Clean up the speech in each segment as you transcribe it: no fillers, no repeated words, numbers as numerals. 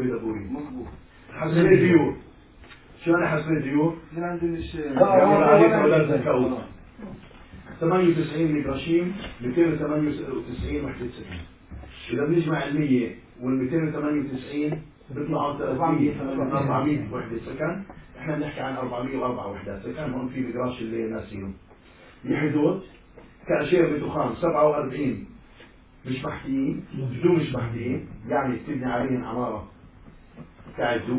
تشابه دبوري. مظبوط. حسني ديور. شو أنا حسني ديور؟ من عند الشيء. 98 ميكروشيم 298 وحدة سكن. إذا بنجمع ال 100 وال 298 بيطلعوا 400 وحدة سكن. إحنا بنحكي عن 404 وحدات سكن. هون في ميكراش اللي ناسيهم. بحدود كأشياء بدخان 47 مش محكيين، بدون مش محكيين، يعني تبني عليهم عمارة تعدوا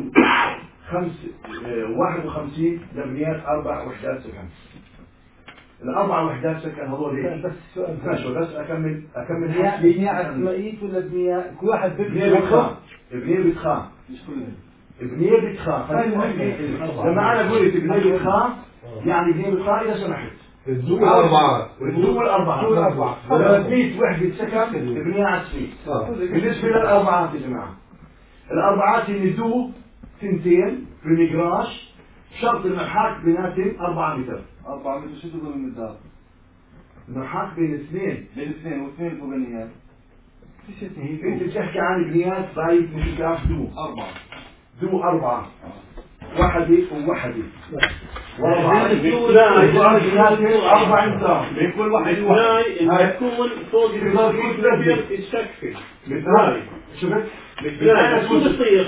51 لبنيات 4 وحدات سكن. الأربع وحدات سكن هذول بس سؤال بس أكمل بنية عشوائية ولا بنية كل واحد بنية بتخان مش كلها. بنية بتخان لما أنا قلت بنية بتخان يعني بنية بتخان إذا سمحت الدول الأربعات لما 100 وحدة سكن بنية عشوائية. بالنسبة للأربعات يا جماعة الأربعات يمدوه 2 بالمجراش شرط المرحاك بيناتهم 4 متر. 4 متر شو تقول المدار؟ المرحاك بين اثنين واثنين الفوقانيات. انت بتحكي عن بنيات بايت مشكاف دو 4 وحدة ووحدة وأربعة امتار من كل واحد تكون فوق السقف بالناي. شفت؟ شو بصير؟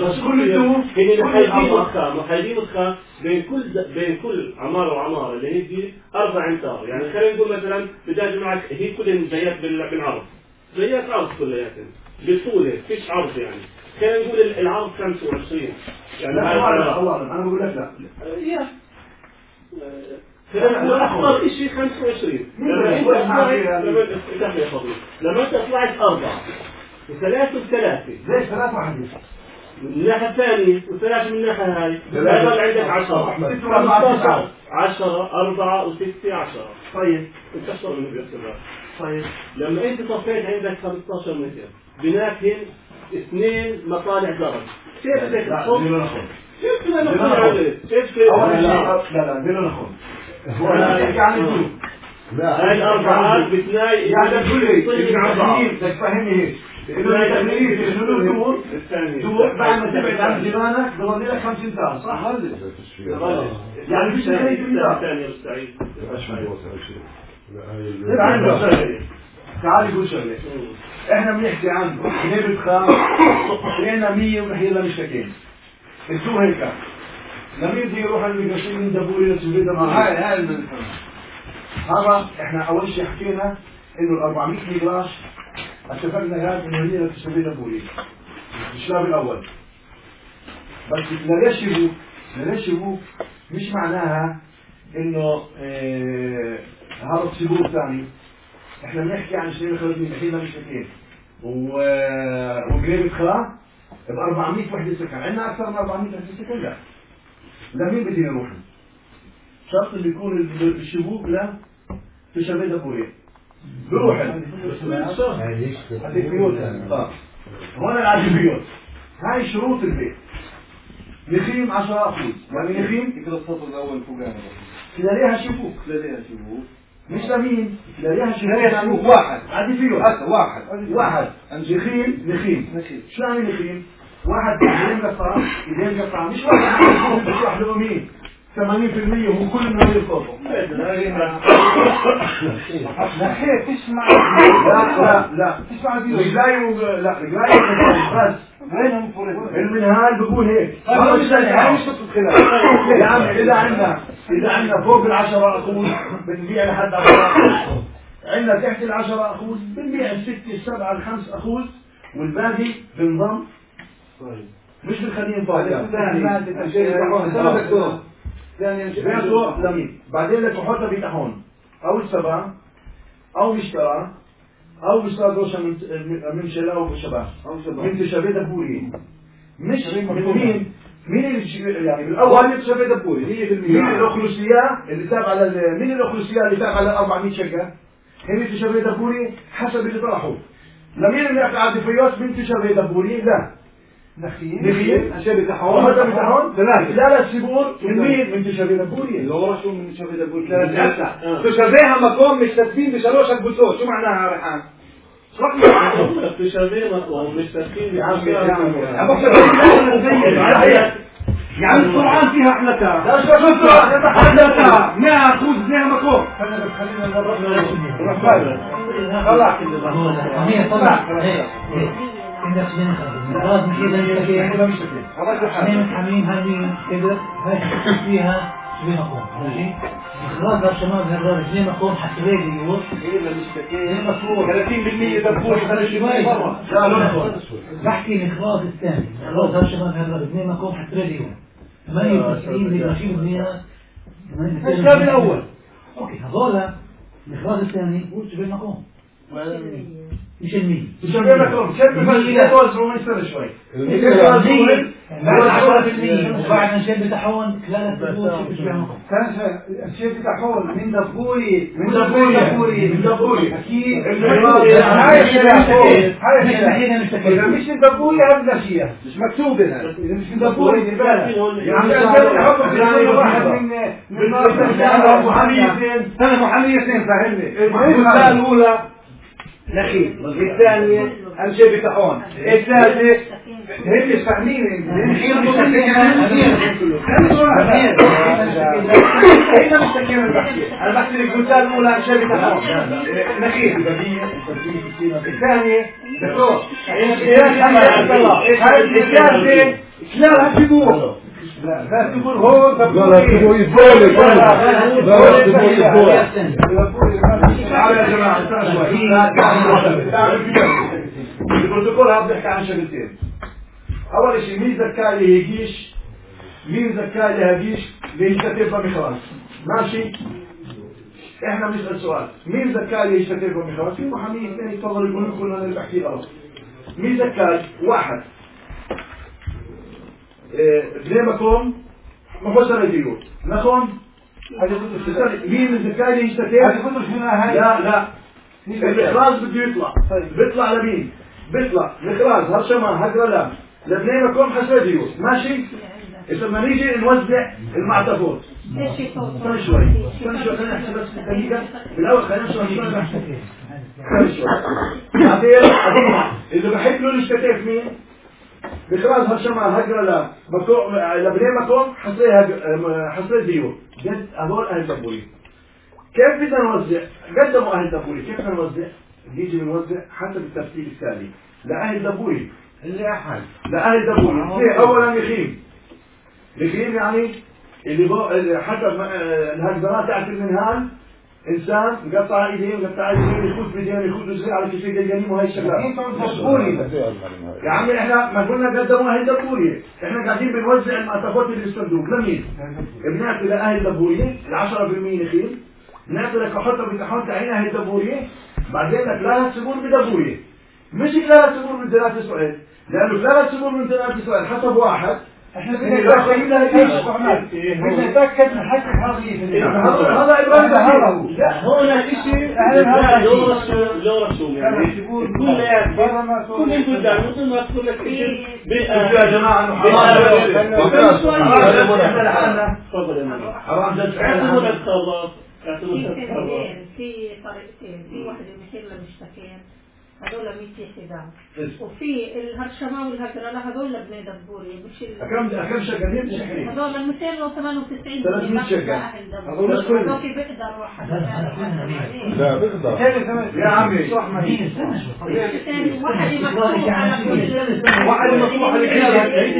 حيجيبوا الخام بين كل عمارة وعمارة اللي هي 4 امتار. يعني خلينا نقول مثلا بدي اجمعك هي كلها جايات بالعرض جايات عرض كلياتهم بالطول فيش عرض. يعني خلينا نقول العرض 25 يعني لا انا بقول لك لا أكبر شيء 25. لما أنت طلعت 4 و3 و3 ليش 3 وحدة من الناحية الثانية و3 من الناحية هاي هذا عندك 10 10 4 و6 10. طيب انت أكثر منه بيحسبها. طيب لما أنت صفيت عندك 15 متر بناكهن 2 مطالع درج كيف بدك تحط؟ كيف بدنا نقول كيف لا دينا ناخذ هاي الأربعات بتناي يعني كل تفهمني هيك دور بعد ما تبعد عن جيرانك بضل لك 5 امتار صح هذا يعني مش زي ثانية مستعيد تعال قول شغله احنا بنحكي عن نبت خام لقينا 100 ونحكي لنا مشتكين السوق هيك لما يجي يروح الميكروفون من دبوري لسويدا هاي هذا احنا اول شيء حكينا انه ال 400 ميجراش اتفقنا هذا انه هي لسويدا دبوري الشباب الاول. بس ليش يبوك مش معناها انه هذا السبوق الثاني. احنا بنحكي عن شيء خلصنا الحين مشتكين وقريب خلا ب 400 وحده سكن. عندنا اكثر من 400 وحده سكن لا لمين بدي نروح؟ شرط اللي يكون الشبوك لا في شباب دبوري بروح هذه بيوت. هون العادي بيوت هاي شروط البيت. نخيم 10 أخوذ يعني نخيم كده الصف الأول فوقاني تلاقيها شبوك مش لمين تلاقيها شبوك واحد عادي بيوت واحد نخيم شو يعني نخيم؟ واحد ايدين قطعة مش واحد له مين 80% وهو كل من هذه الفوق. نحيف تسمع لا تسمع رجلاي بس وينهم المنهال بقول هيك يا عم إذا عندنا فوق 10 أخوذ بنبيع لحد 10 أخوذ. عندنا تحت 10 أخوذ بنبيع 6 7 5 أخوذ والباقي بنضم مش بالخليين فاضي بعدين لك تحطها بتحون او السبع او مشترى او مشترى دوشة من شلاء وشباب من تشابه دبوري مش من مين اللي يعني بالاول تشابه دبوري مين الاخلوسية اللي تابعة مين الاخلوسية اللي تابعة ل 400 شقة هي تشابه دبوري حسب اللي طرحوا. لمين اللي قاعد فيوس من تشابه دبوري لا نخيل عشان بتاعهم هذا بتاعهم لا السبور من تشابه دبوري اللي هو شو من تشابه دبوري تشابهها مقام مش تسبين بشروش البطول. شو معناها ريحان؟ في شبيه مطلوب مشتركين يعني القرآن فيها أحلتها نأخذ نعمكم فيها بينكم ماشي إخراج الشمال هذول بينكم حتى يجي يوصل 30% دبور بحكي الإخراج الثاني إخراج الشمال هذول بينكم حتى يجي 98 الشاب الأول أوكي هذول الإخراج الثاني وش بينكم مش المية بينكم شاب يتوزعوا من سنة شوي وبعد نشيل بتحون خلال الدبور مش بينكم الشيء بتاعهم من دبوري اكيد هاي مش من دبوري هذا شيء مش مكتوب هنا اذا مش من دبوري يعني واحد من ابو حنيفه فاهمني المساله الاولى نخيل الثانيه امشي بتاعهم الثالثه هيك فاهمين الحين انا بحكي لك المثال الاولى شيء بتاعهم نخيل الثانيه دكتور الثالثه شلون هتجيبوه لا تقول هو تقول يفول تعالوا يا جماعه البروتوكول هذا بيحكي عن شغلتين اول شيء مين زكالي يجيش مين زكالي هجيش بيشتتف بمخراج ماشي احنا بنسال سؤال مين زكالي يشتتف بمخراج في محامين اثنين يتفضلوا يقولوا لكم انا اللي بحكي غلط مين زكالي واحد بنيمكم مفسر الديون نخون مين الزكالي يشتتف لا الإخراج بده يطلع بيطلع لمين بيطلع الإخراج هالشمال هالقلم لبنيمكم حسب ديون ماشي إذا ما نيجي نوزع المعطفات استنى شوي خلينا نحسب بس دقيقة بالأول خلينا نشوف بعدين اللي بحب له الاشتتاف مين بإخراج هالشمال هالقلم لبنيمكم حسب ديون جد هذول أهل دبوري كيف بدنا نوزع؟ قدموا أهل دبوري كيف بدنا نوزع؟ نيجي نوزع حسب الترتيب التالي لأهل دبوري لأهل دبوري أولا يخيم يعني اللي حسب الهجرات تاعت المنهال إنسان مقطع إيديه يخوض بدين يخوض رجليه على كيفية الجنين وهي الشغلات يا عمي إحنا ما قلنا قدموا أهل دبوري إحنا قاعدين بنوزع المعطفات اللي بالصندوق لمين؟ بنعطي لأهل دبوري 10% نخيم نعطي لك حطة بتحون تعين أهل دبورية بعدين لك لا تسبور بدبورية مش لا تسبور من ثلاثة سؤال لأنه لا تسبور من ثلاثة سؤال حسب واحد احنا بدنا نتأكد من حق الحرية هذا إبراهيم لا هنا شيء لو رسوم يعني كل يقول ده مثل ما تقول لك يا جماعة تفضل في طريقتين في واحد مثل المشتكين هذول 100 حزام وفي الهرشمة والهجرة هذول بني دبوري مش كم شغالين شحنين هذول 298 300 شغال هذول بيقدروا لا بيقدر يا عمي واحد مفتوح على كل واحد مفتوح على كل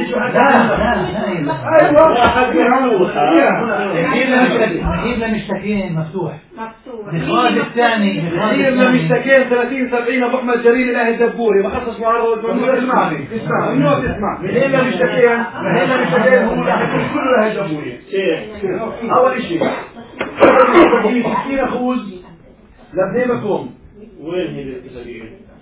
نجيب لمشتكين مفتوح الإخراج الثاني نجيب لمشتكين 30-70 أبو أحمد جرير الأهل دبوري بخصص معرض اسمعني ممنوع تسمع من هنا مشتكين هو كل الأهل دبوري أول شيء 60 خوذ لبنيمكم وين هي الاتفاقية؟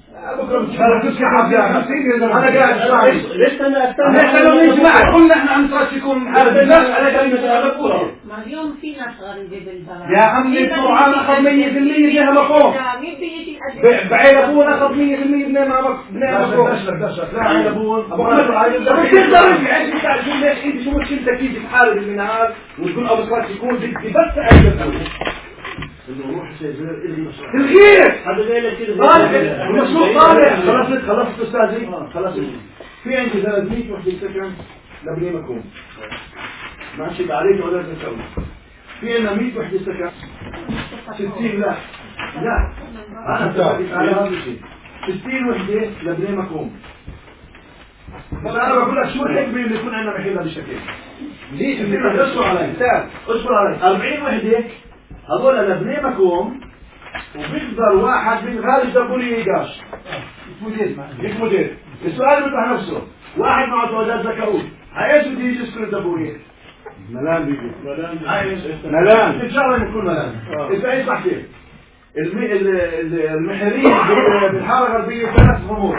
انا قاعد ليش انا احنا لو نجمع قلنا احنا عم نترشكم حالة الناس على كلمة الأبوة ما اليوم في ناس غريبة بالبلد يا عمي القرآن أخذ 100% بنيها مقوم بعين أبونا أخذ 100% بنيها مقوم دشرك لا عين أبونا تقدر العيش بتاع تقول ليش انت شو مشكلتك تيجي بحالة المنهال وتقول أبو ترشكون بدي بس عين أبونا انه روح سيزير الغي مشروع الغير هذا جاي لك كده المشروع طالع. خلصت استاذي خلصت. في عندي 300 وحده سكن لبني مكون ماشي عليك ولا تسوي. في عندنا 100 وحده سكن 60 لا انا بدي على هذا الشيء 60 وحده لبني مكون. بس انا بقول لك شو الحكمه اللي يكون عندنا محلها بالشكل ليش اصبر علي اصبر علي 40 وحده هذول لبني مكون وبيقدر واحد من غالب دبولي يقاش مدير. السؤال بيطرح نفسه واحد معه توجات ذكرون هاي ايش بده يجي يسكن الدبولي؟ ملان بيجي ملان ان شاء الله يكون ملان. اذا ايش بحكي المحرين بالحاره الغربيه 3 خمور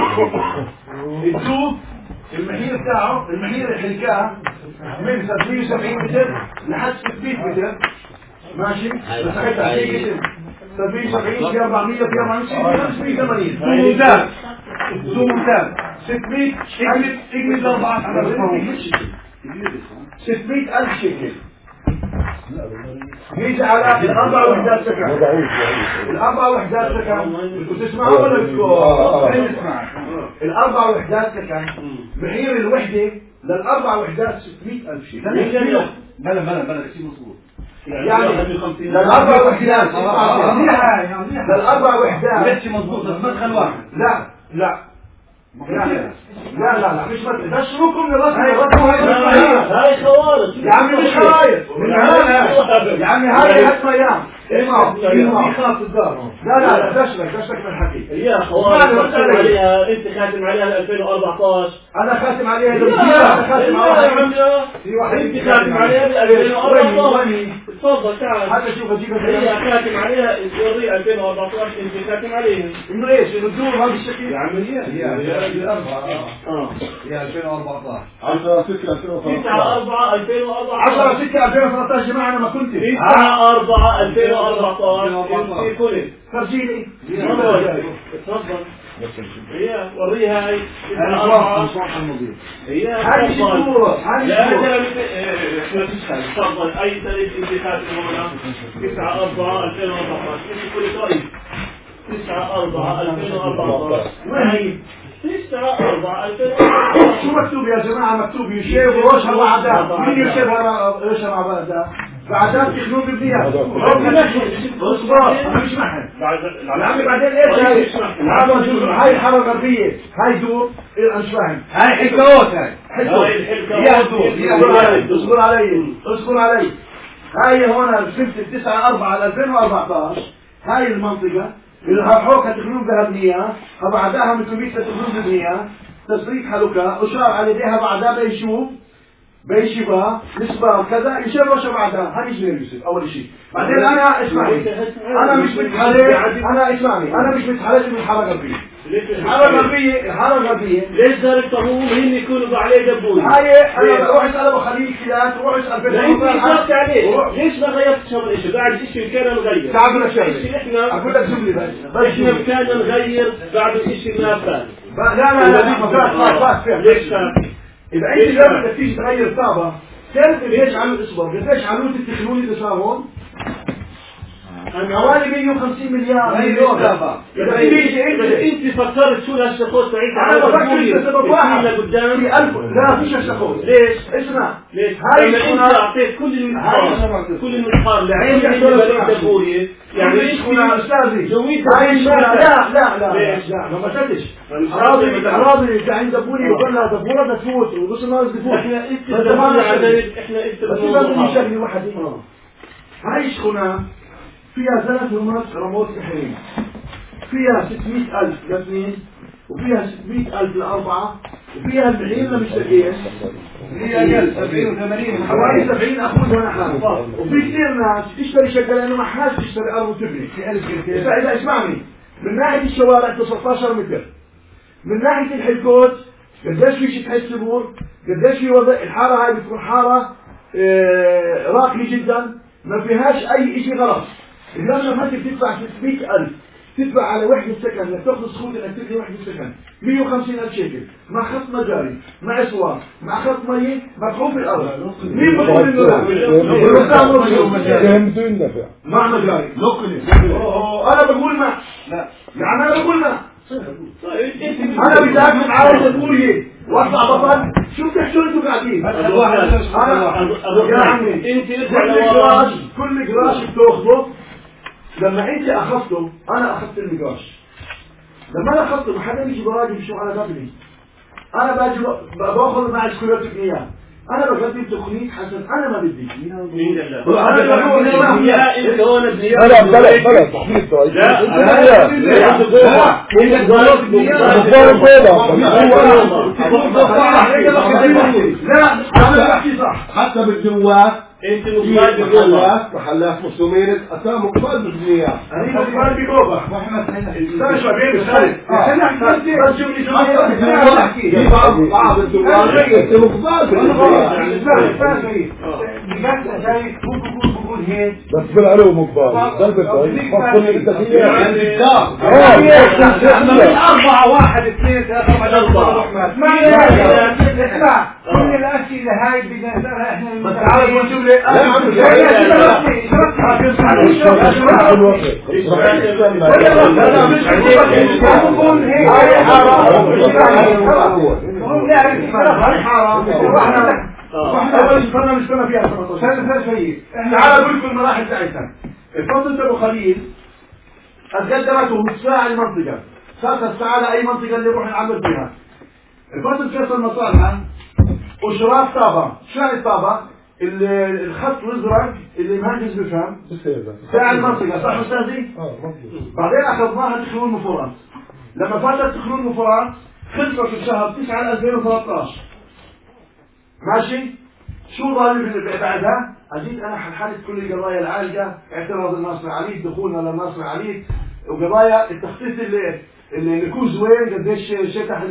الدوب المحير بتاعه المحير الحلكاه من 770 متر لحد 600 متر ماشي. بس حتى في اسم 770 في 400 في 580 ممتاز زو ممتاز 600 اجلد 4 600,000 شيكل يجي على الأربع وحدات سكن. الأربع وحدات سكن بدكم تسمعوا ولا بدكم نسمع؟ الأربع وحدات سكن محير الوحدة للأربع وحدات 600,000 شيء. بلا شيء مظبوط. يعني للأربع وحدات للأربع وحدات شيء مظبوط بس مدخل واحد. لا مش مدخل. ده شروكم للرسم هاي خوارج يا عمي مش خوايط يا عمي هاي حتى ايام اسمعوا خاص الدار. لا دشلك من الحكي يا خوارج خاتم عليها انت خاتم عليها 2014 انا خاتم عليها انا خاتم عليها في واحد انت خاتم عليها 2014 تفضل تعال حتى شوف اجيبها هي خاتم عليها الجوري 2014 انت خاتم عليها انه ايش الدور بهذا الشكل يا عمي يا 2014 10 6 2014 جماعه انا ما كنت 9/4 2014 انت كنت فرجيني تفضل هي وريها هاي هي هاي الصورة تفضل اي تاريخ انت خاتم هنا 9/4 2014 انت كل طيب 9/4 2014 وين هي 9/4 2014 شو مكتوب يا جماعة؟ مكتوب يشيب وروشها بعدها. مين يشيبها روشها بعدها؟ بعدها تخنوب ببنيها اصبر انا مش محن يا عمي بعدين ايش هاي الحارة الغربية هاي دور انا مش فاهم هاي حكاوات اصبر علي هاي هون سنة 9/4 2014 هاي المنطقة اللي حوكة تخنوب بها بنية فبعدها متروبيسة تخنوب ببنية تصريف حلوكة اشار على يديها بعدها بيشبها نسبة كذا يشبه بعدها هاي شنو يوسف اول شيء. بعدين انا اسمعني انا مش متحرج من الحارة الغربية. الحارة الغربية ليش ذلك طهوم هن يكونوا عليه دبوي هاي انا روح اسال ابو خليل كذا روح اسال بيت عليه ليش ما غيرت شغل شيء بعد شيء كان نغير تعال لك شيء احنا اقول لك جمله بس احنا كان نغير بعد الشيء ما فات لا فات ليش فات إذا أنت اليوم بدك تيجي تغير طابة كيف ليش عملوا إصبر؟ قديش عملوا التكنولوجيا اللي صار هون؟ حوالي 150 مليار مليون طابة. إذا أنت فكرت شو الأشخاص تعيش أنا بفكر بسبب واحد في 1000 لا فيش أشخاص. ليش؟ اسمع ليش؟ هاي أنت أعطيت كل المدخار لعين البلد الدبورية يعني إيش كنا أستاذي؟ جويد لا ما مسدش. أراضي عند دبوري وقلنا دبورة تفوت ونص الناس تفوت. إحنا بس بدنا شغلة واحدة. هاي شخونة فيها 3 رموت سحرين فيها 600,000 لاثنين وفيها 600,000 لأربعة وفيها 70 لمشتكين هي 70 حوالي 70 أخوذها نحن. وفي كثير ناس تشتري شقة لأنه ما حاش تشتري أرض وتبني. إذا اسمعني من ناحية الشوارع 19 متر من ناحية الحلكوت قديش في شبه السبور قديش في وضع الحارة هاي بتكون حارة راقية جدا ما فيهاش أي شيء غلط. اليوم لما أنت بتدفع 600,000 تدفع على وحدة سكن انك تاخذ سخوت انك تبني وحدة سكن 150,000 شيكل مع خط مجاري مع اسوار مع خط مية مدفوع في الارض. مين بقول انه لا؟ مع مجاري انا بقول ما لا يعني انا بقول ما انا بدي اكتب عاوز اقول ايه واطلع بطل شو بتحكوا انتوا قاعدين؟ يا عمي انت كل جراش بتاخذه لما انت اخذته انا اخذت الجراش لما انا اخذته ما حدا يجي براجي شو على بابني انا باجي باخذ مع الكليات اياه انا بقدم تقنية حسب انا ما بدي مين قال لا؟ انت هون ابنية بلا تحديد لا انا بحكي صح حتى بالجوات انت مقبال بالجوات محلات مسلمين اسامي مقبال بالبنيات انا مقبال بجوبة واحنا لا شباب خلي بس جملي بعض الجوات انت مقبال بقول هيك بس بالعلو مقبال قلبك فصلني بالتخيير 4 1 2 3 4 اسمع كل الاسئله هاي بدنا نسالها احنا بس تعال نقول جملة واحنا مش كنا فيها 17 تعال اقول لكم المراحل بتاعتها. الفصل ابو خليل اتقدمت ومتساع المنطقة صارت الساعة لأي منطقة اللي نروح نعمل فيها. الفصل فيصل مصالحة وشراف طابة شو يعني الطابة؟ الخط الازرق اللي مهندس بفهم ساعة المنطقة صح استاذي؟ بعدين اخذناها تخلون مفرات لما فاتت تخلون مفرات خلصت في شهر 9 2013 ماشي؟ شو ظالم بعدها؟ اجيت انا حلحلت كل القضايا العالقة اعتراض الناصر عليك دخولنا للناصر عليك وقضايا التخطيط اللي يكون زوين قديش شتح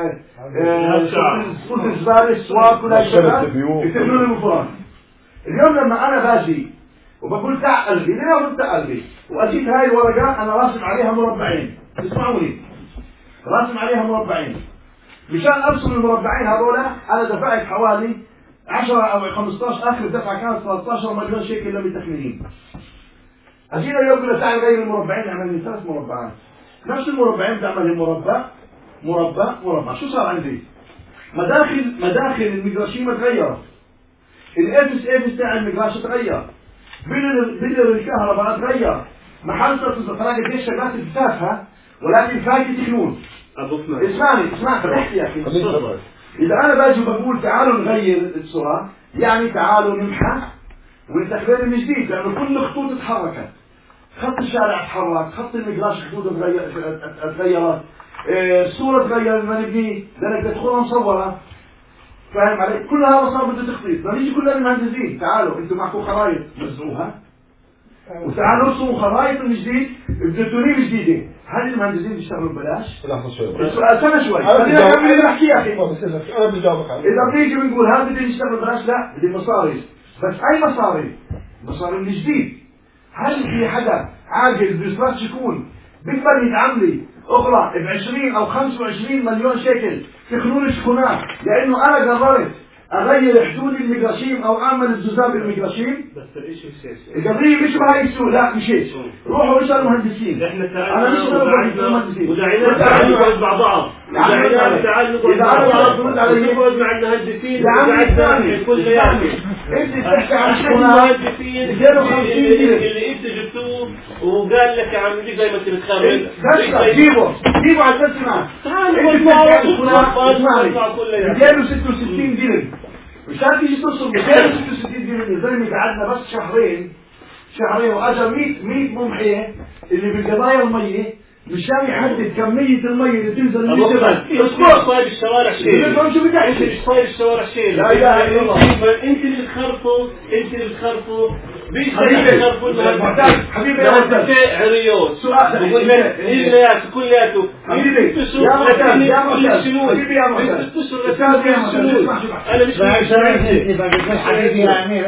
صوت الزبالة السواق كل هالشغلات يكتبون المفرات. اليوم لما انا باجي وبقول تاع قلبي ليه اقول تاع قلبي واجيت هاي الورقة انا راسم عليها مربعين اسمعوني راسم عليها مربعين مشان ارسم المربعين هذولا انا دفعت حوالي 10 او 15 اخر دفعة كانت 13 مليون شيكل للمتخمنين. اجينا اليوم كنا تعال غير المربعين عملنا 3 مربعات نفس المربعين تعمل مربع مربع مربع. شو صار عندي؟ مداخل المجراشين تغيرت الافس تاع المجراش تغير بلر الكهرباء تغير محطة الزفراء قديش شغلات تافهة ولكن فايدة تخلون. اسمعني فتحت يا اخي اذا انا باجي بقول تعالوا نغير الصورة يعني تعالوا نمحى ونستخدم من جديد لانه كل خطوط اتحركت خط الشارع اتحرك خط المجراش خطوط اتغيرت الصورة تغير لما نبني لانك تدخلها مصورة فاهم علي؟ كل هذا صار بده تخطيط بدنا نيجي كلنا المهندسين تعالوا انتم معكم خرائط نزلوها وتعالوا ارسموا خرائط من جديد بدتونين جديدة. هل المهندسين بيشتغلوا ببلاش؟ لحظة شوي السؤال سنة شوي خلينا نكمل نحكي يا اخي انا بجاوبك عنه. اذا بنيجي بنقول هل بدي نشتغل ببلاش؟ لا بدي مصاري بس اي مصاري من جديد. هل في حدا عاقل بيصرفش يكون بيقدر يتعاملي اخرى ب20 او 25 مليون شيكل في خلول الشكونات لانه انا قررت اغير حدود المجراشين او اعمل الجزاب المجراشين؟ بس الاشي مش القضية مش بهاي السوق لا مش هيك روحوا اسألوا مهندسين احنا انا مش بقول مهندسين ودعينا تعال نقعد مع بعض ودعينا تعال نقعد مع بعض ونقعد مع المهندسين ونقعد كلياتنا. انت بتحكي عن المهندسين اللي انت جبتوه وقال لك يا عمي زي ما انت بتخرج جيبه على التسمع تعال نقعد 266 درهم مش عارف يجي توصل 266 درهم زي ما قعدنا بس شهرين واجا 100 ممحيه اللي بالقضايا الميه مشان يحدد كمية المية اللي تنزل من الجبل. مش صاير الشوارع شيء. مش صاير الشوارع شيء. لا إله إلا الله. انت اللي بتخرفوا حبيبي يا معتز عريوس سؤال كلياته حبيبي يا معتز حبيبي يا معتز انا مش حبيبي يا امير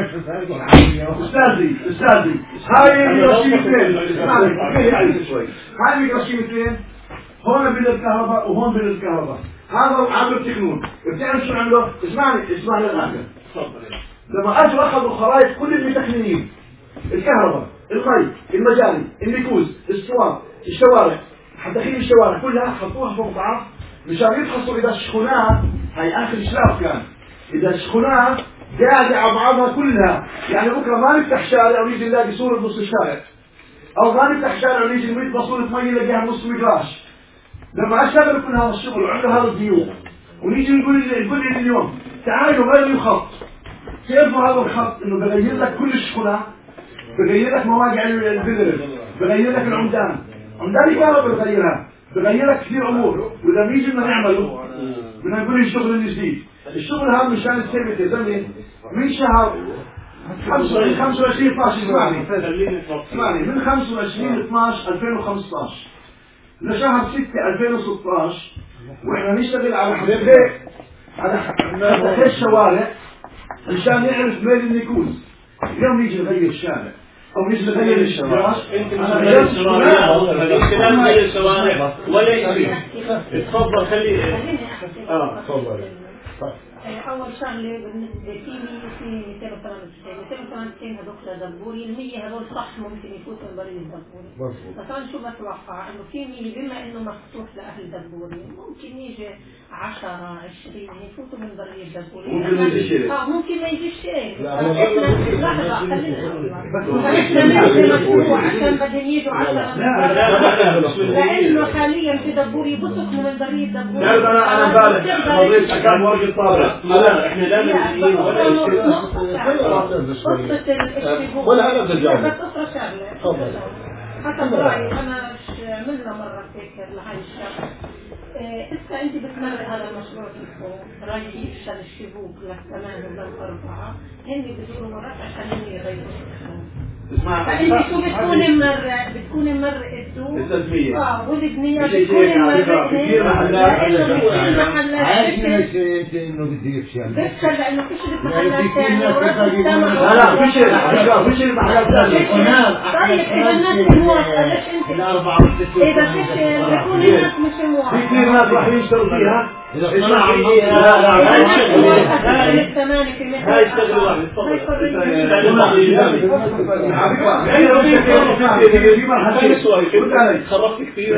استاذي هاي الميكروشيمتين هاي الميكروشيمتين هون بين الكهرباء وهون بين الكهرباء هذا عامل تكنون بتعرف شو عمله؟ اسمعني للآخر لما اجوا اخذوا خرائط كل المتخنين الكهرباء المي المجاري النفوذ الصواب الشوارع حتى خيل الشوارع كلها حطوها فوق بعض مشان يفحصوا اذا الشخونات هاي اخر شلاف كان اذا الشخونات قاعدة على بعضها كلها يعني بكره ما نفتح شارع ونيجي نلاقي صورة نص الشارع او ما نفتح شارع ونيجي نمد بصورة مي نلاقيها نص مجراش لما اشتغلوا كل هذا الشغل وعملوا هذا الديون ونيجي نقول اليوم تعالوا غيروا خط كيف هذا الخط انه بغير لك كل الشغلات بغير لك مواقع البذر بغير لك العمدان الكهرباء بغير لك كثير امور واذا بيجي بدنا نعمله بدنا نقول الشغل الجديد الشغل هذا مشان الثابت يا زلمه من شهر 25 12 اسمعني من 25 12 2015 لشهر 6 2016 واحنا نشتغل على حتى الشوارع مشان نعرف ميل النيكوز اليوم نيجي نغير الشارع او نيجي نغير الشوارع انت مش غير الشوارع ولا شيء اتفضل خلي تفضل أول شغلة بالنسبة في 293 هذوك دبوري ال100 هذول صح ممكن يفوتوا من بريد دبوري بس أنا شو بتوقع إنه في 100 بما إنه مفتوح لأهل دبوري ممكن يجي 10 20 يفوتوا من بريد دبوري ممكن ما يجيش شيء لحظة خلينا مشروع عشان بدهم يجوا 10 لأنه حاليا في دبوري بصقوا من بريد دبوري أنا بالك كان ورق الطابع لا احنا لا مسؤولين ولا شيء ولا هذا الجامعة بس أخرى شغلة حسب رأيي أنا عملنا مرة هيك لهاي الشغلة إذا أنت بتمر هذا المشروع فيكم رئيس شان الشبوك لك 8 ولا 4 هن بيزوروا مرات عشان هن يغيروا فأنت شو بتكون مر التسمية والبنية بتكون مر كثير محلات انه بدي يفشل بس لانه فيش محلات ثانيه لا فيش محلات ثانيه طيب اذا الناس موافقه ليش انت الاربعه اذا فيش بكون الناس مش موافقه في كثير ناس راح يشتغلوا فيها لا هاي اشتغلوا واحد خربت كثير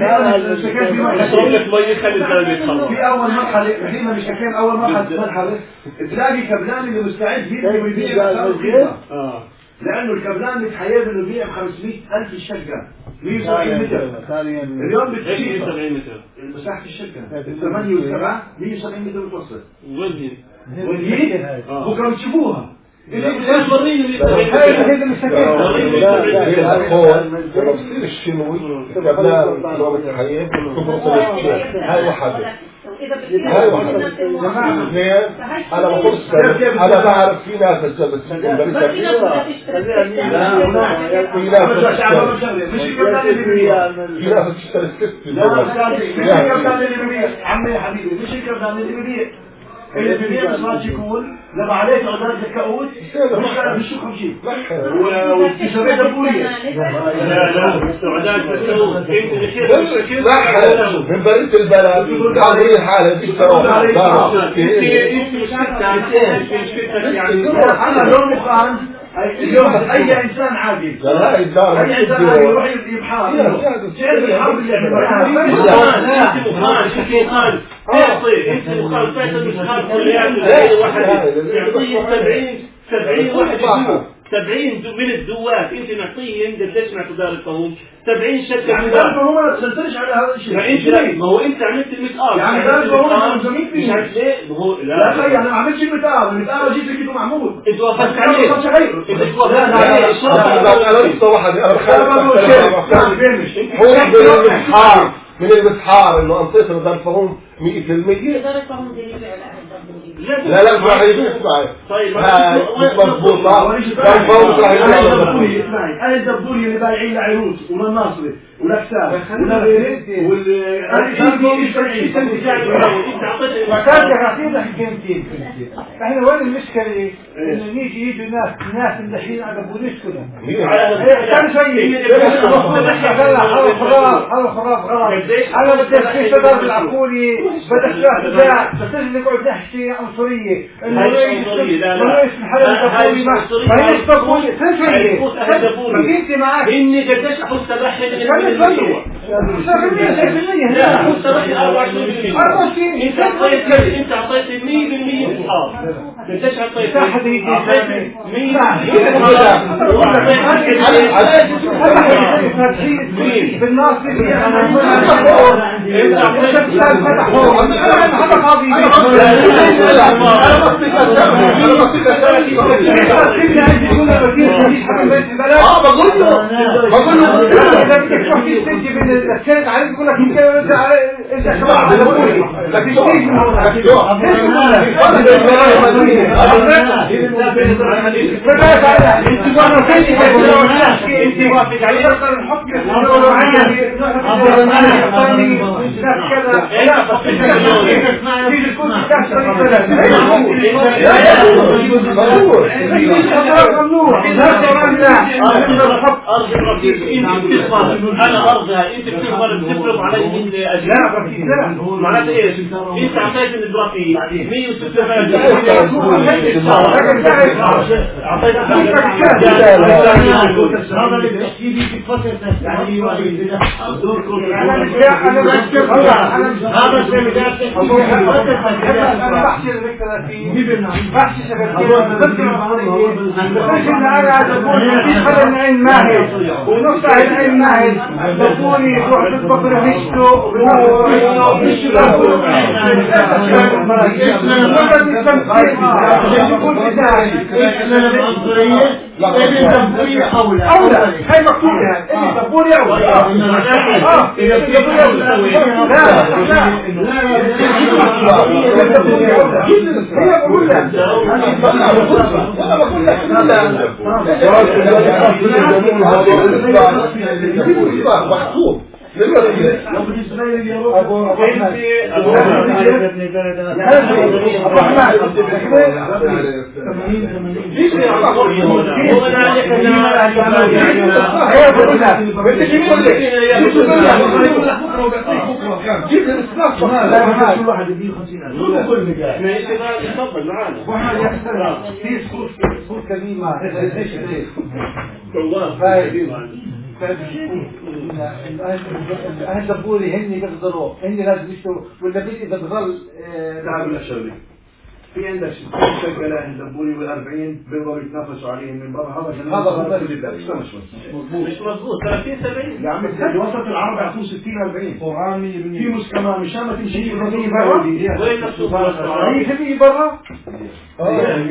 في اول مرحله الحين مش كان اول مرحله تلاقي كبلان اللي مستعد يبيع ويبيع لانه الكبلان متحيز انه يبيع ب 500,000 الشقه 170 متر اليوم بتشيل 170 متر مساحه الشقه 8 و7 170 متر متوسط وين بكره بتشوفوها ليش وريني هذا مستكين لما بصير الشنوي كبلان لو متحيز هاي واحدة هاي واحدة اثنين أنا بقول أنا بعرف في ناس الجبل في ناس تشتري ست عمي يا حبيبي مش الكردان اللي بيبيع اللي بيبيع مصراج يكون لما عليك عداد الكؤوت مش شو خمشي والتسابيع دبورية عداد الكؤوت من بريد البلد هذه الحالة أنا لو مخان اليوم أي إنسان عادي أي إنسان عادي يروح يبحار تعرف الحرب اللي مخان انت مخان فاتن مش خان كلياته واحد يعطيه 70 واحد 70 من الدوات انت نعطيهم قديش مع تدار القانون 70 شركه يعني ده هو ما تسلسلش على هذا الشيء ما هو انت عملت المتقال يعني ده هو ملزمين فيه مش عارف ليه ما هو لا خي انا ما عملتش المتقال جيت لقيته معمول انت وافقت عليه انت وافقت من المسحار انه انطيت الظرفهم 100% ظرفهم دي على الدبوري. لا اسمعي. طيب مضبوطة. اسمعي الدبوري اللي بايعين لعروس والناصري والاكساب والغيره احنا وين المشكلة؟ انه نيجي يجوا ناس مدحين على دبوري كلهم. كم شيء هذا خراب غلط. انا بدي في شباب العقولي بدك تباع بس اللي يقعد يحكي عنصرية انه رئيس محل الدبوري ما هي الدبوري ما انت معك اني قديش احط تبعي لا احط تبعي 24%. انت اعطيت 100% اصحاب. قديش اعطيت؟ اعطيت 100% بالناصر انا ارضها انت بتفرض علي الاشياء معناته ايش؟ انت اعطيت الدراسي 100% أولى هاي مكتوب يعني اللي دبوري أولى أهل دبوري هني بيقدروا هني لازم يشتروا ولا بدي إذا بظل تعالوا للشغلة في عندك شغلة أهل دبوري وال40 بيقدروا يتنافسوا عليهم من برا هذا مش مضبوط 30-70 يا عم وسط العرب يعطوه 60-40 قرآن 100% في مسكمة مشان ما تمشي وين نفسه هي برا 100%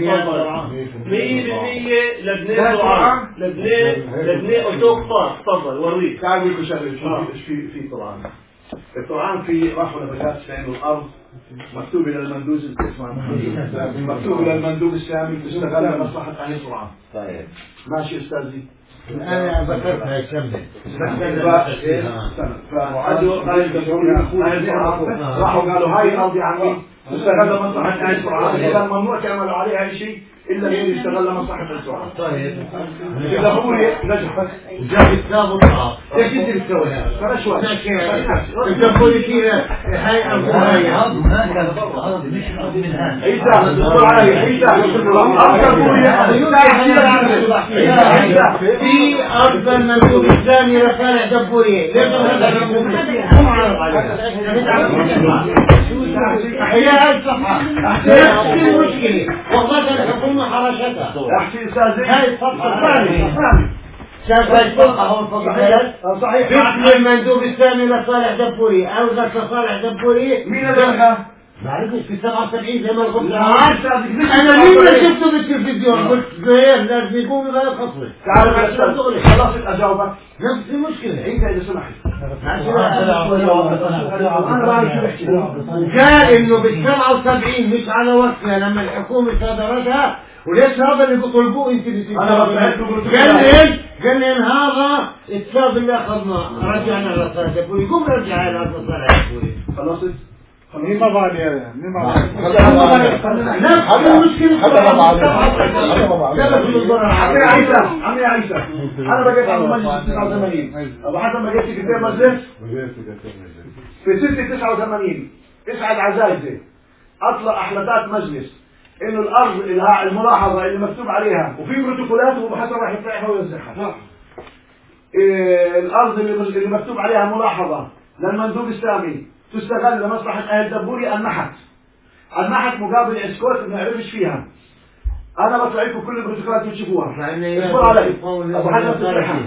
لبنان أوتوقفار تفضل وريك تعالوا لكم شغلة ايش في قرآن القرآن في راحوا نبغات في عين الأرض مكتوب إلى المندوب مكتوب إلى المندوب الشامي تشتغل لمصلحة أهل القرآن. طيب ماشي أستاذي. أنا ذكرت هاي الشملة. راحوا قالوا هاي الأرض يا عمي تشتغل لمصلحة أهل القرآن إذا ممنوع تعملوا عليها أي شيء إلا اللي يشتغل لمصلحة القرآن. طيب. إذا هو نجح جاب الكتاب وطلع. ايش انت بتسوي هذا؟ فلا شوي. انت تقول لي هاي هاي هذا برضه مش من هذا. عيسى دكتور علي عيسى في أرض المندوب الثاني رسالة دبورية. ليش هذا هم عرض هي هاي الصفحة. في مشكلة. والله كان حكومة حرشتها. هاي الصفحة الثانية. شايف الفقه هو الفضل صحيح مثل المندوب الثاني لصالح دبوري او لصالح دبوري مين ذاك؟ ما عرفتش في 77 زي ما قلت انا مين اللي شفته شفته بالتلفزيون قلت زين لازم يكون غير خطوة. تعال يا أستاذ خلصت أجاوبك. نفس المشكلة. أنت إذا سمحت. قال إنه بال77 مش على وقتها لما الحكومة صدرتها، وليش هذا اللي بطلبوه أنت قال لي هذا الكتاب اللي أخذناه رجعنا لصاحبه ويقوم رجع إلى صالح. خلصت. مين ما بعد يا مين ما نفس المشكلة. عمي عيسى أنا بقيت على مجلس 89 أبو حسن بقيت كتير مجلس في 6/89 اسعد عزايزي أطلع أحلتات مجلس إنه الأرض الملاحظة اللي مكتوب عليها وفي بروتوكولات وأبو حسن راح يطلعها ويوزعها. الأرض اللي مكتوب عليها ملاحظة للمندوب السامي تستغل لمصلحة أهل دبوري النحت مقابل إسكوت ما نعرفش فيها. أنا بطلع لكم كل البروتوكولات تشوفوها. اصبر علي. أبو حسن تطلعها.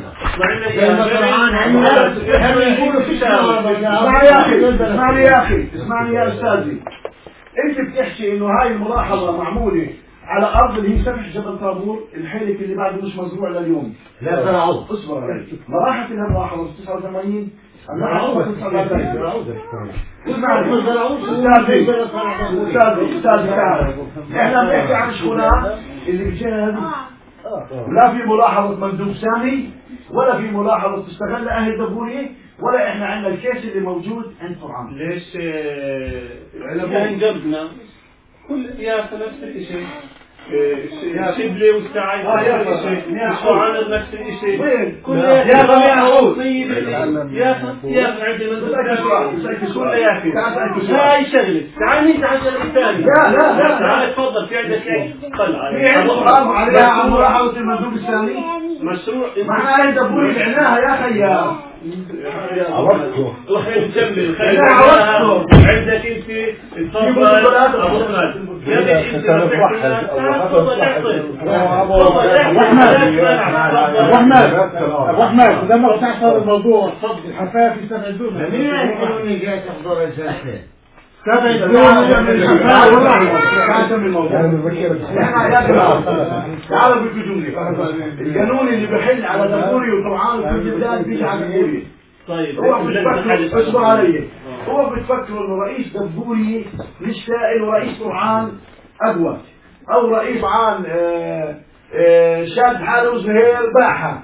اسمعني يا أستاذي. أنت بتحكي إنه هاي الملاحظة معمولة على أرض اللي هي سفح جبل طابور الحيلك اللي بعده مش مزروع لليوم. لا زرعوه. اصبر علي. ما راحت لها الملاحظة 89 احنا بنحكي عن شغلات اللي بجينا لا في ملاحظة مندوب سامي ولا في ملاحظة تستغل اهل دبوري ولا احنا عندنا الكيس اللي موجود عند فرعون. ليش العلماء جنبنا كل يافا نفس الشيء شبلي والسعي الشعان نفس الشيء كل يافا يافا عندي من كل يافا هاي شغلة تعال انت على الشغل الثاني. لا تعال تفضل في عندك قلعة في عندك عليها عن ملاحظة المندوب السامي مشروع معنا اهل دبوري بعناها يا خيال عرفته وخير جنبي عندك انت الفضل ابو احمد ابو احمد لما فتحت هذا الموضوع الحفاية في 7 دون مين يقولوني جاي تحضر الجلسة 7 دون تعالوا بكل جملة. القانون اللي بيحل على دبوري وطبعا وكل جدال بيجي على دبوري. طيب هو بتفكر اصبر علي. هو بتفكر انه رئيس دبوري مش سائل ورئيس طبعان اقوى او رئيس طبعان شاد حاله وزهير باحة.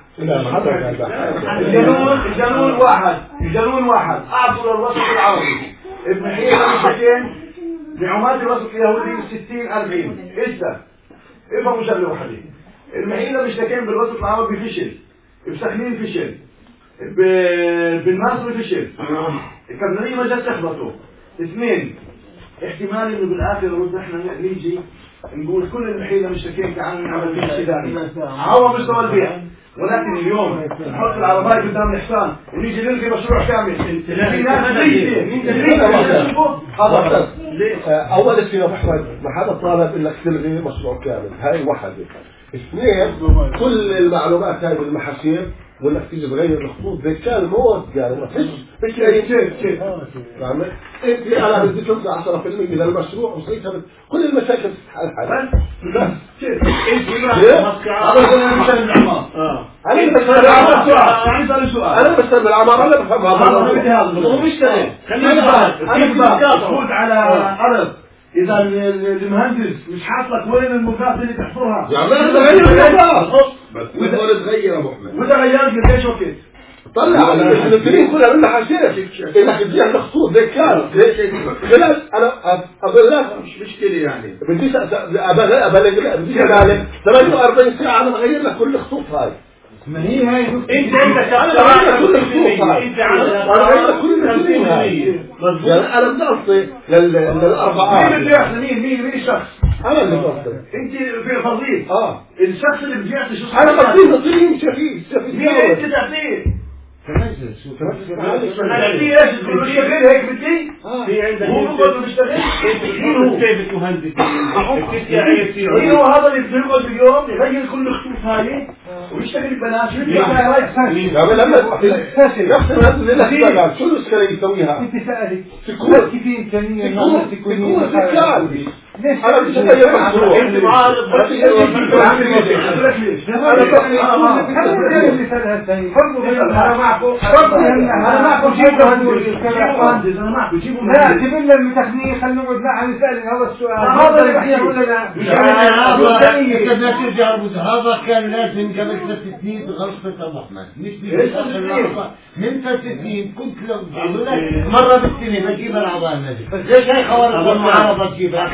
القانون واحد اعطوا للوسط العربي ابن حيلة مشتين لعماد الوسط اليهودي 60-40 اسا افهموا شغله وحده. المحيلة مشتكين بالوسط العربي فشل، بسخنين فشل، بالناصر فشل، الكبنية ما جت تخبطه. 2 احتمال انه بالاخر نرد احنا نيجي نقول كل المحيلة مشتكين كعن عمل السوداني هو مستوى البيع، ولكن اليوم نحط العرباية قدام الحصان ونيجي نلقي مشروع كامل. في ناس اول شيء يا احمد ما حدا طالب انك تلغي مشروع كامل، هاي واحدة. 2 كل المعلومات هاي بالمحاسيب وانك تيجي تغير الخطوط زي كان موت يعني ما فيش اي شيء فاهمة؟ انت انا بدي تطلع 10% من المشروع وصيتها كل المشاكل تتحل بس انا بشتغل بالعمارة انا بفهم هذا هو بيشتغل خلينا تفوت على ارض اذا المهندس مش حاطلك وين المقاس اللي تحفرها يعني انا تغير المقاس بس وده تغير ابو احمد وده غيرت قديش وقت طلع على الفلسطينيين كلها من حشيش انك تبيع الخطوط زي كان خلاص انا اقول لك مش مشكله يعني بديش بديش اعلم 48 ساعه انا بغير لك كل الخطوط هاي. ما هي هاي انت انا كل الخطوط انت انا كل المسؤولين يعني انا بدي اعطي للاربعه مين الشخص انا اللي بقصد انت في فضيل الشخص اللي بيعطي شو انا فضيل شفيق مين انت تعطيه هتعطيه ايش تقول له شغل هيك بدي في عندك هو برضه بيشتغل كيف مهندس هو هذا اللي بيقعد اليوم يغير كل الخطوط هاي ويشتغل البنات نفس الهدف اللي اشتغل شو الاشكاليه يسويها انت سألك كيف امكانيه تكون انا مش غير مشروع انت معارض انا معكم جيبوا لا جيب لنا المتخنين خلينا نقعد معها نسأل هذا السؤال هذا اللي بحكي هذا كان لازم قبل 3 سنين بغرفة ابو احمد مش من 3 سنين كنت لو مرة بالسنة بجيب الاعضاء النجم ليش هاي خوارج المعارضة تجيبها؟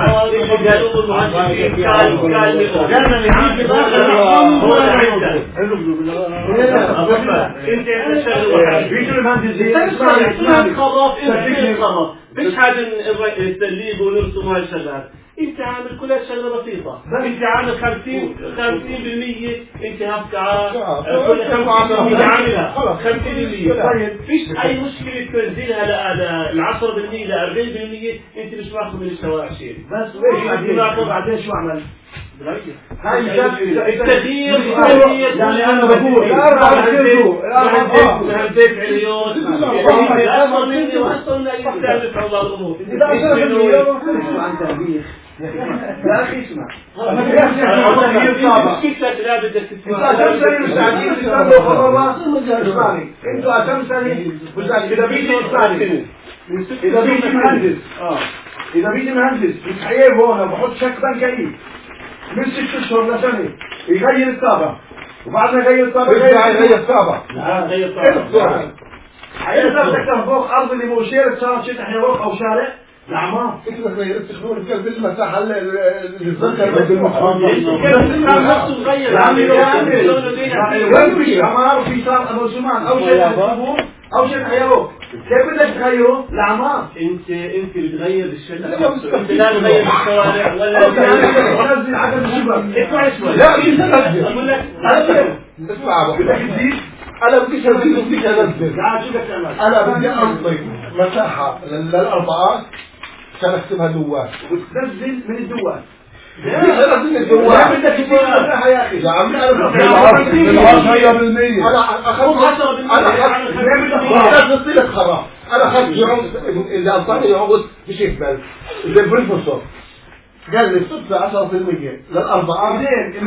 مش حاجة نسليب ونرسم هاي الشغلات. انت عامل كلها شغلة بسيطة. انت عامل 50% انت هفكعة كل 50% عاملها 50%. فيش اي مشكلة تنزلها ل 10% ل 40%. انت مش ماخذ من الشوارع شيء. بس ليش بعدين شو عمل؟ هاي التغيير يعني انا بقول هديت عيون اصلا مني واصلا يستهدف الله الامور. عن تاريخ يا اخي اسمع كيفك لا بدك تسمع كم سنه مستعدين تستنوا خبر اسمعني انتوا كم سنه اذا بيجي اسمعني اذا بيجي مهندس بتحييه هون بحط شك بنكي من 6 اشهر لسنه يغير الطابع وبعد ما يغير الطابع يغير الطابع بدك تنفوق ارض اللي مو شارع صار شتح يروح او شارع العمار انت بس يستخدمون الكلب المساحه اللي تذكر نفسه مغير عمار في صار ابو زمان او شيء او شيء تغيروه كيف بدك تغيره؟ العمار انت بتغير الشارع انت لا تغير الشوارع ولا تنزل عدد الشباب اسمع شوي لا انت اقول لك اسمع بدك تزيد انا بديش ازيد وبديش انزل شو بدك تعمل؟ انا بدي انطي مساحه للاربعات عشان اكتبها دوات وتنزل من الدوات لا بدك تزيد مساحه يا اخي يا عمي انا انا اخذت خراب انا اخذت جرعه اللي انطاني يعوض مش يقبل زي البروفيسور قال لي صدق 10% للاربعه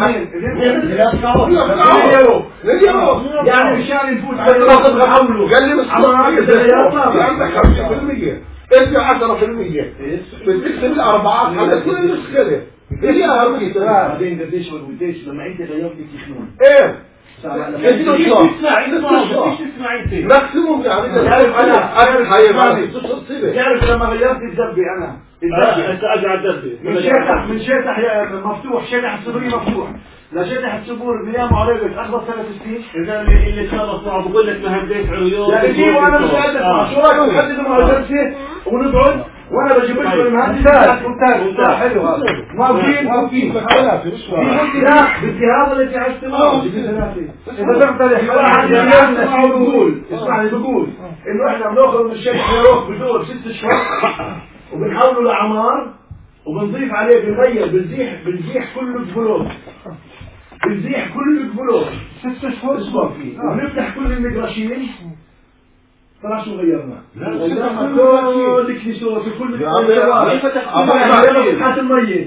يعني مشان نفوت قال لي يا عم 5% انت 10% بتكتب الاربعات هذا كل المشكله هي اهميه بعدين قديش والقديش لما انت غيرت التكنون ايه انت تسمع انت ماكسيموم يعني انا تعرف لما غيرت الدبي انا انت اقعد دبي من شاتح مفتوح شاتح الصبري مفتوح لشاتح الصبور بيام عريبك اخبر 3 سنين اذا اللي شرف معه بقول لك ما هديت عيون لا نجيب وانا مش قادر شو رايك نحدد مع الجلسه ونقعد وانا بجيب لكم المهندسات ممتاز حلو هذا موجودين لا بدي هذا اللي تعبت معه اذا تقدر اسمعني بقول انه احنا بناخذ من الشيخ يروح بدور 6 شهور وبنحوله لعمار وبنضيف عليه بنغير بنزيح كل الجبلات بنزيح كل الجبلات 6 شهور اسبوع فيه ونفتح كل المجرشين ترى شو غيرنا كل الكنيسات وكل الشوارع فتحات المية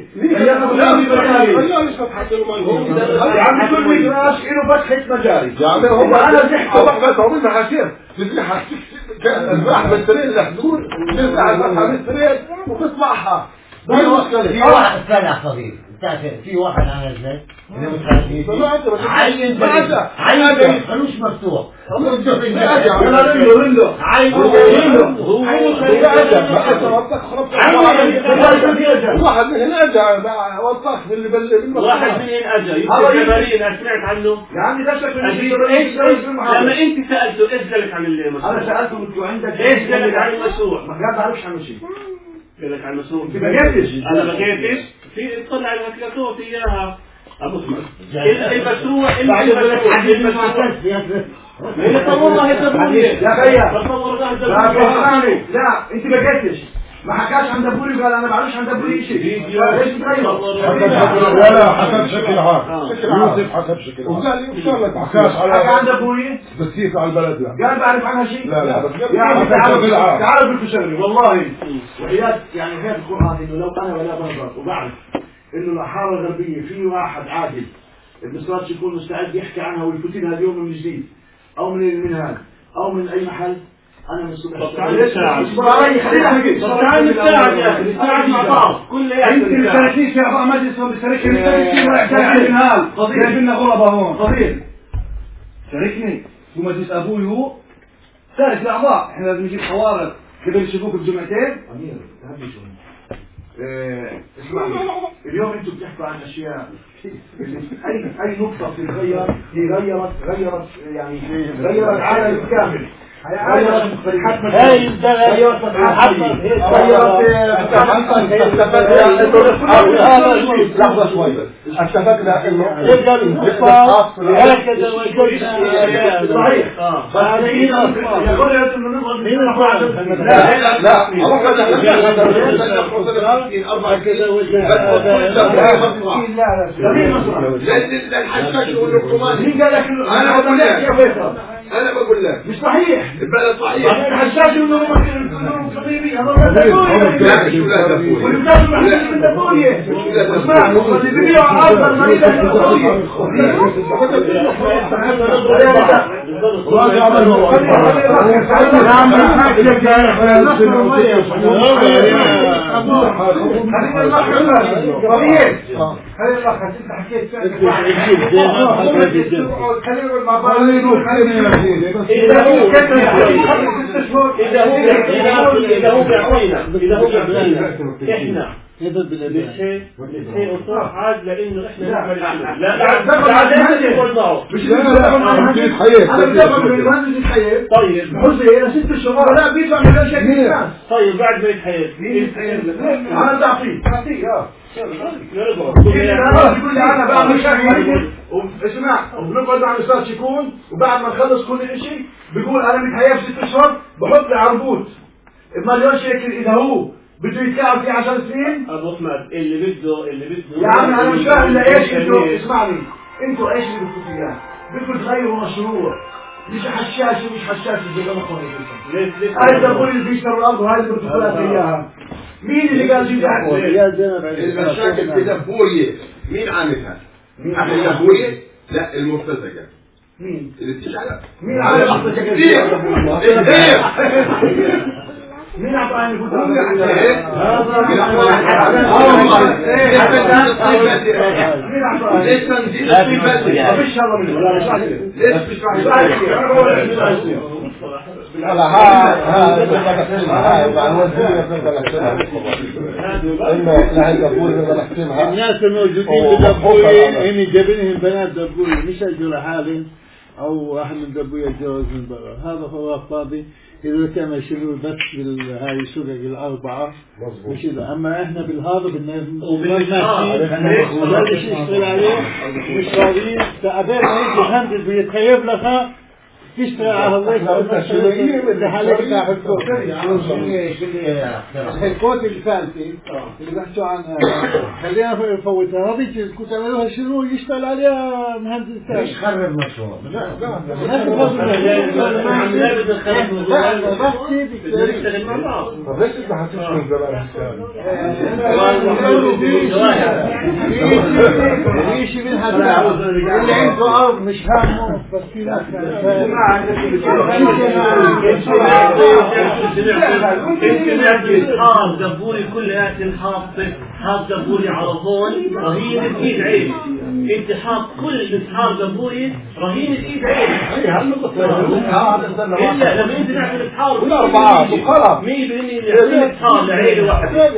يا عمي كل مجراش له فتحة مجاري يا عمي هم انا زحت هم المحاسير تزيح تزرع بالسرير الحدود تزرع الفتحة بالسرير وتطبعها في واحد ثاني صغير في واحد على الزيت اللي متخليش عين خلوش مفتوح واحد من هنا اجى وطاك بالمصنع واحد من هنا اجى يوسف انا سمعت عنه يا عمي دشك لما انت سالته ايش قالك عن المشروع؟ انا سالته انت عندك ايش قالك عن المشروع؟ ما بعرفش عنه شيء قال لك عن المشروع انت ما جيتش انا ما جيتش في طلع الهكلاتوه اياها ابو اسمع المشروع والله يا خيا لا انت ما جيتش ما حكاش عن دبوري وقال انا ما بعرفش عن دبوري شيء. ليش بتغير؟ لا حكى بشكل عام. يوسف حكى بشكل عام. وقال لي ان شاء الله حكى عن دبوري بس كيف على البلد لا. قال بعرف عنها شيء؟ لا بس تعالوا بكل شغله والله وحياة يعني غير القرآن انه لو انا ولا بنظر وبعرف انه الحاره الغربيه في واحد عادل بصراحه يكون مستعد يحكي عنها ويفوتينها اليوم من جديد او من المنهاج او من اي محل انا مسؤول. تعال نساعد يا اخي نساعد مع بعض كل يمكن الثلاثين في اعضاء مجلس وبالشركه المنهال جايب لنا غرباء هون فضيل شاركني في مجلس ابوي هو ثالث الاعضاء احنا لازم نجيب حوارث قبل يشوفوك بجمعتين. امير تهدي شوي اسمعني اليوم انتم بتحكوا عن اشياء اي نقطه بتتغير هي غيرت يعني غيرت عالم كامل. لحظة شوي اتفقنا انه انا بقول لك مش صحيح البلد صحيح الحشاش انه قضيبي هذا والبلاد المحلية من الدولية اسمع قضيبية افضل مريضة من الدولية إذا هو بيعطينا إحنا للشيء وصاح عاد لأنه إحنا نعمل طيب حزي إلى 6 شهور لا بيدفع من شيء. طيب بعد ما يتحيل أنا تعطيه انا بعمل شيء اسمع وبنقعد مع الاستاذ شيكون وبعد ما نخلص كل شيء بيقول انا متهيأ 6 اشهر بحط لي عربوت مليون شيكل اذا هو بده يتكعب في 10 سنين. ابو احمد اللي بده يا عم انا مش فاهم ايش انتوا اسمعني انتوا ايش اللي بدكم اياه؟ بدكم تغيروا مشروع مش حشاش ومش حشاش زي ما قلنا. هاي الدبور اللي بيشتروا الارض وهاي اللي بدكم تاخذوها اياها. مين اللي قال جيب المشاكل في دبورية مين عاملها؟ عامل دبورية؟ لا المرتزقة. مين؟ اللي بتشعل مين عامل المرتزقة؟ مين أعطاني قلت الناس الموجودين بدبوي هني جايبينهم بنات دبوي مش اجوا لحالهم او احد من دبوي يتجوز من برا. هذا هو فاضي إذا كان يشيلوا بس هاي السوق الأربعة مش إذا أما إحنا بالهذا بالناس شيء يشتغل عليه مش راضيين فأبين ما يجي هندل بيتخيب لها تشتغل على الكوت الفانسي اللي بحثوا عنها خلينا نفوتها هذيك كنت عملوها شنو يشتغل عليها مهندس ثاني مش خرب مشروع اللي عنده أرض مش هامه بس في ناس حاب دبوري كلها حاب دبوري على طول رهين ايد عيني. انت حاب كل اصحاب دبوري رهين ايد عيني. الا لما انت نعمل اصحاب الاربعات وخلاص 100% نعمل اصحاب لعيله واحده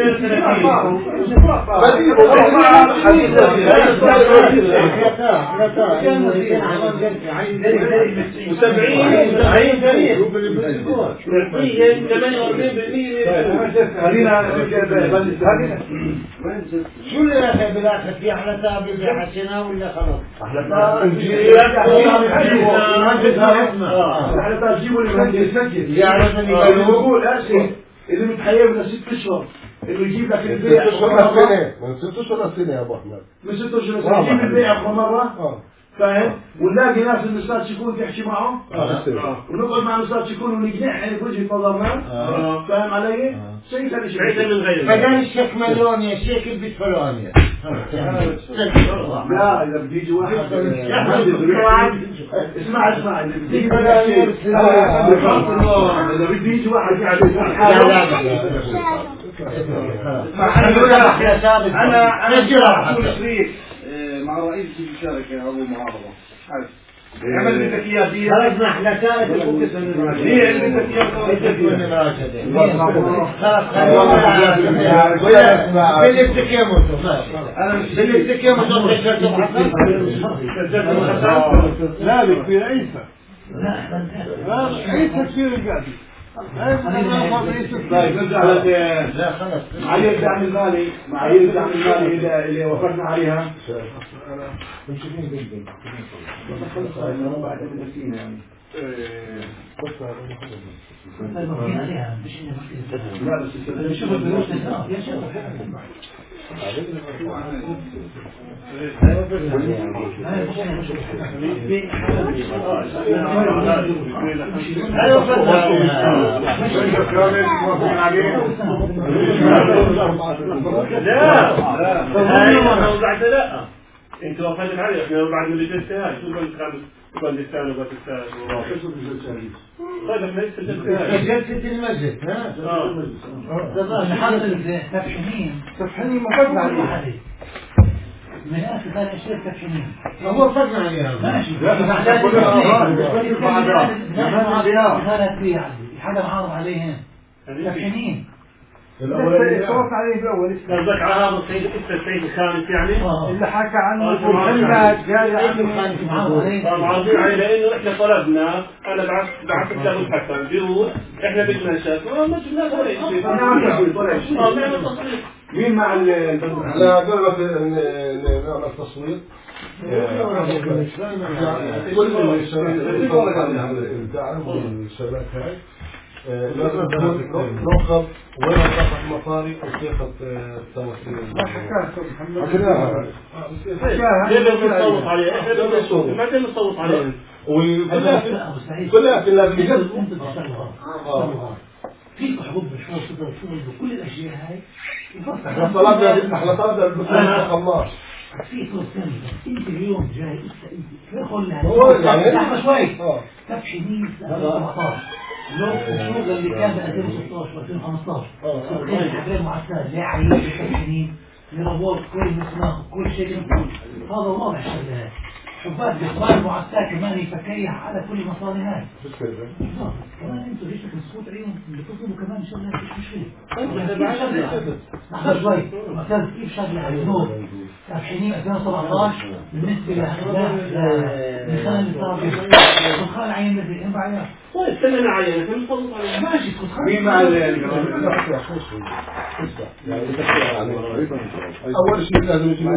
48% شو اللي راح بالاخر في احلى تاب بحسنا ولا خلاص احلى تجيبوا المهندس يسجل يعني يقول اسف اللي متحير من 6 اشهر انه يجيب لك من 6 البيع اشهر من 6 اشهر لسنه يا ابو احمد. من 6 اشهر يجيب البيع اخر مره. فاهم؟ ونلاقي ناس الاستاذ شيكون تحكي معه ونقعد مع الاستاذ شيكون ونقنع يعني بوجهه نظرنا. فاهم علي؟ شيء ثاني شيء من غير بدل الشيك مليون يا شيك البيت فلان. لا اذا بده يجي واحد اسمع اذا بده يجي واحد انا شريك مع رئيس المشاركه ابو معارضه عمل بدك اياه دي خرجنا احنا ثالث هي اللي بدك اياه لا بكثير عيسى عيسى كثير القاعدي. طيب نرجع معايير الدعم المالي. معايير الدعم المالي اللي وافقنا عليها لا بس شوف الدروس لا انتوا وافقتوا عليه احنا بعد ما جلستها شو باكستان وباكستان طيب احنا لسه جلسة المسجد تفحينين ما فقنا عليه من أسف كان الشيء تفحينين هو فقنا عليها ماشي كانت فيه حدا معارض عليهم تفحينين صوت عليه بالاول قصدك على هذا السعيد الخامس يعني اللي حكى عنه محمد جاي معارضين عليه لانه احنا طلبنا. انا بعثت له الحسن بيقول احنا بدنا شكوى ما جبناش ولا شيء. مين مع لا قبل ما نعمل تصويت كل الدعم والشبكات هاي لازم ناخذ وين نطلع مصاري وصيغه التوصيل. ما حكاته محمد حكيناها. ليه بنصوت عليه؟ احنا بدنا نصوت ما بدنا نصوت عليه. كلها لازم يجلس. في حبوب مشروع صدر كل الاشياء هاي احنا طلبنا الخماس في صوت ثاني. انت اليوم جاي تدخل لها شوي تفحينين 17 الشغل اللي كان ب 2016 و 2015 الحاجات معسكرة لا عيب التفحينين لربوط كل مسماخ كل شيء هذا واضح الشغلات شباب بإخبار المعسكرة كمان يفكيح على كل مصاري هاي كمان انتوا ليش تسكوت عليهم بتطلبوا كمان شغلات مش مشكلة نحن شوي معتز كيف شغلة على الجنوب تفحينين 2017 بالنسبة لهؤلاء مثال اللي صار دخان عين الذي ينفع عليها طيب استنى عينة نصوت عليه ماشي مين مع اول شيء لازم يجي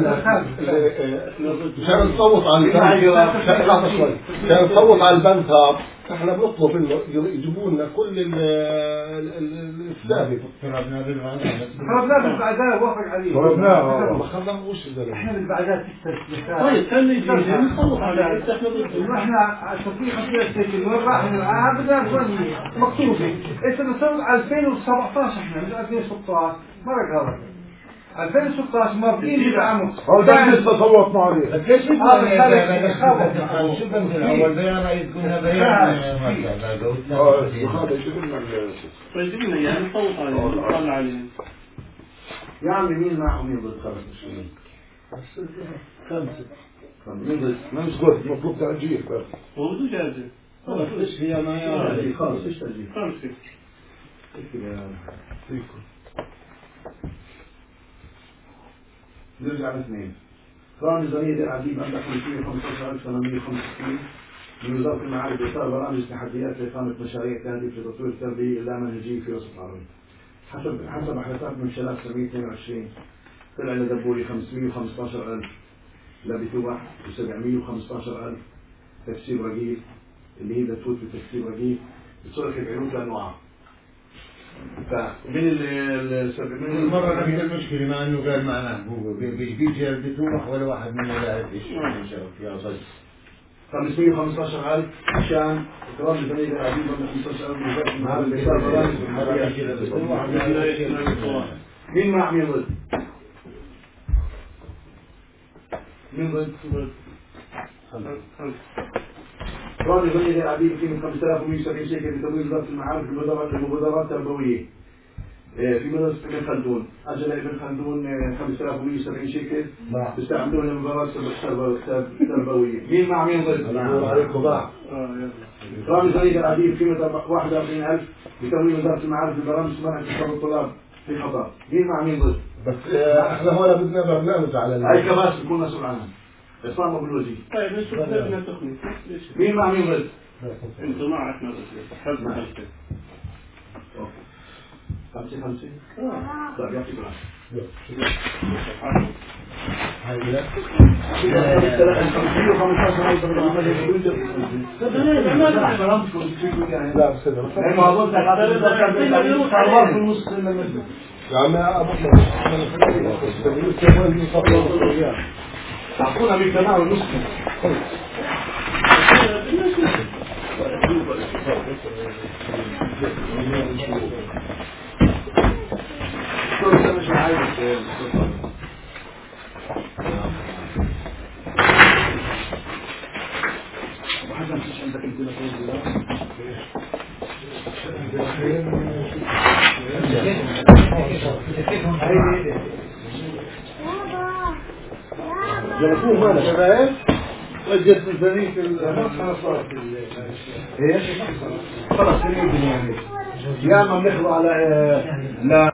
عشان نصوت على البنك عشان نصوت على البنك هذا احنا بنطلب انه يجيبوا لنا كل الثابت. طلبنا بالبعدات وافق عليه. ما خلناهوش احنا بالبعدات تستثمر. طيب خلي يجي نصوت عليه. احنا التطبيق السياسي وين راح نلعب بدنا مكتوبه. انت بنصوت على 2017 احنا مش 2016 مرق هذا 2016 مرتين بدعموا هو ده لسه صوتنا عليه. كيف شو بنقول اول بيان كنا بيان طيب جبنا يعني نصوت عليه نطلع عليه. يا عمي مين معهم يضرب 5 ما مش قلت مطلوب تأجيل بس هو بده جاهزة ايش هي ما يعرف خالص ايش تأجيل 5 فيكم نرجع لاثنين. قرار ميزانية العديد أن تكون فيه 15865 من وزارة المعارف بإطار برامج تحديات لإقامة مشاريع تهدف لتطوير التربية اللامنهجية في الوسط العربي. حسب حسابات من خلال 722 طلع لدبوري 515,000 لبثوبة و715,000 تكسير رقيق اللي هي بتفوت بتكسير رقيق بتصرف بعروض لأنواعها. من المرة نفس المشكلة مع انه قال معنا هو بيجي بتروح ولا واحد منه لا يعرف ايش يا صدق 515,000 عشان إكرام الفريق العديد من 15,000 مع مين مع مين ضد؟ مين ضد؟ إكرام الفريق العديد من 5,170 شيكل لتمويل وزارة المعارف المبادرات التربوية في مدرسة ابن خلدون. أجل ابن خلدون 5,170 شيكل تستعملون للمبادرات التربوية. مين مع مين ضد؟ عليكم بقى. إكرام الفريق العديد قيمة 41,000 لتمويل وزارة المعارف لبرامج منع انتشار الطلاب في خطر. مين مع مين ضد؟ بس احنا هون بدنا برنامج على هاي كباس بكون مسؤول عنها. إسلام أبو الوزير. طيب نشوف بدنا تقني. مين مع مين ضد؟ انتوا معك نظرة حزم خلفه. 50 طيب يعطيكم العافية. تعطونا بالتناول المسلم. مش عايز وحتى مش عندك جربوه مالك شباب وجدت الفريق خلاص يعني يا اما بنخضع على لا